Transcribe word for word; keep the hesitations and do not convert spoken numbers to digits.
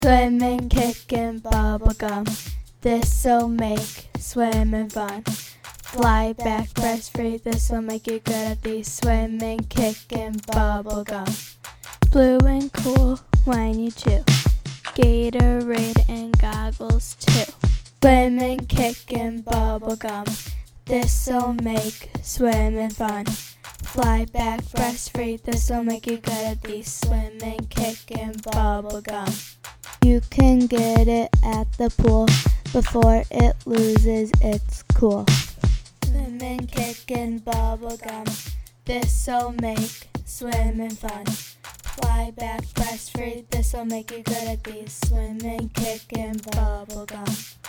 Swimming, kicking, bubble gum. This'll make swimming fun. Fly back, breastfeed. This'll make you good at the swimming, kicking, bubble gum. Blue and cool when you chew. Gatorade and goggles too. Swimming, kicking, bubble gum. This'll make swimming fun. Fly back, breastfeed. This'll make you good at the swimming, kicking, bubble gum. You can get it at the pool before it loses its cool. Swimming, kicking, bubble gum. This'll make swimming fun. Fly back, breastfeed. This'll make you good at the swimming, kicking, bubble gum.